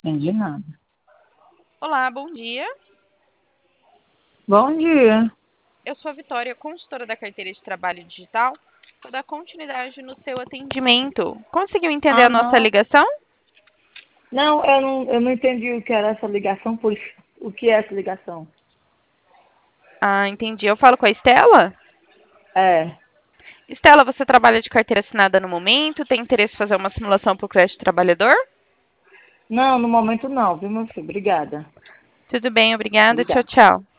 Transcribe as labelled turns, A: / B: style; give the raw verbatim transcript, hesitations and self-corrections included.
A: entendi nada.
B: Olá, bom dia.
A: Bom dia.
B: Eu sou a Vitória, consultora da carteira de trabalho digital. Vou dar continuidade no seu atendimento. Conseguiu entender
A: Ah,
B: a nossa
A: não.
B: ligação?
A: Não, eu não, eu não entendi o que era essa ligação, por isso- o que é essa ligação.
B: Ah, entendi. Eu falo com a Estela?
A: É.
B: Estela, você trabalha de carteira assinada no momento? Tem interesse em fazer uma simulação para o crédito trabalhador?
A: Não, no momento não, viu, meu filho? Obrigada.
B: Tudo bem, obrigada. Tchau,
A: Obrigada.
B: tchau.